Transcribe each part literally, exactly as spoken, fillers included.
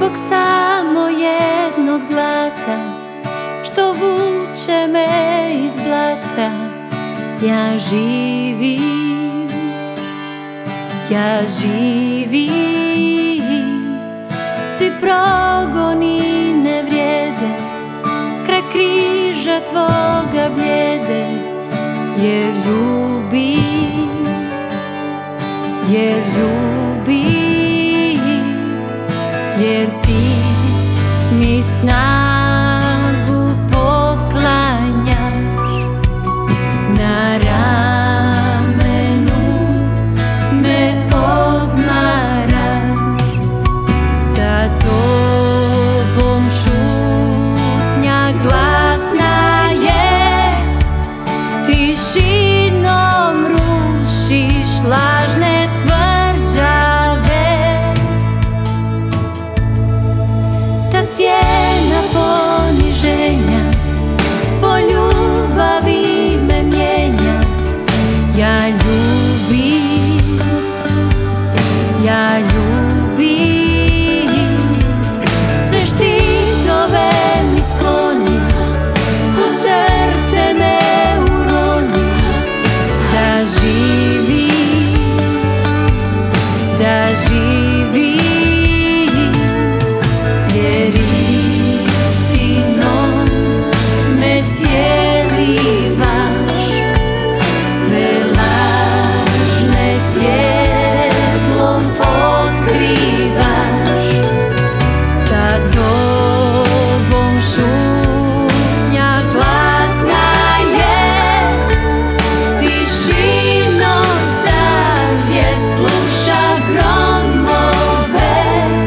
zbog samo jednog zlata što vuče me iz blata. Ja živim, ja živim, svi progoni ne vrijede kraj križa tvoga bljede, jer ljubim, jer ljubim, jer ti mi snagu poklanjaš, na ramenu me odmaraš, sa tobom šutnja glasna je, tišinom rušiš lažne tvrđave. Ta cijena poniženja po ljubavi me mijenja. Ja ljubim, ja ljubim, sve štitove mi skloni, u srce me uroni. Da živim, da živim, jer istinom me cijelivaš, sve lažne svjetlom otkrivaš, sa tobom šutnja glasna je, tišinom savjest sluša gromove.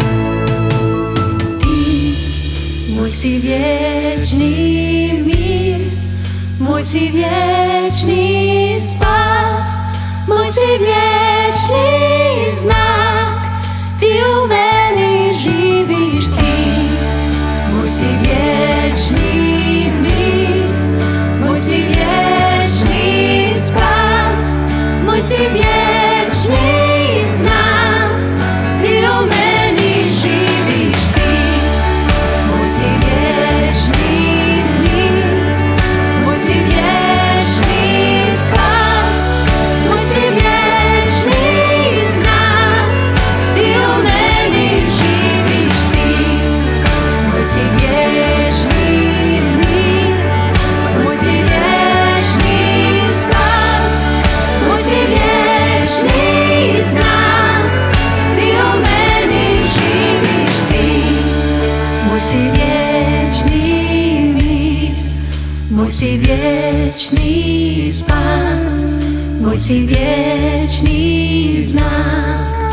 Ti moj si vječni mir, moj si vječni spas, moj si vječni znak, ti u meni živiš. Ti moj si vječni mir, moj si vječni spas, moj si vječni znak, ti u meni živiš. Ti moj si vječni mir, moj si vječni spas, moj si vječni znak, ti u meni živiš. Ti moj si vječni mir, moj si vječni spas, moj si vječni znak, ti u meni živiš. Ti moj si vječni mir, moj si vječni spas, moj si vječni znak.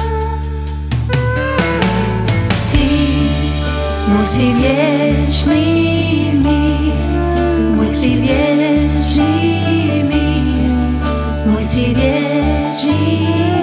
Ti moj si vječni mir, moj si vječni mir, moj si vječni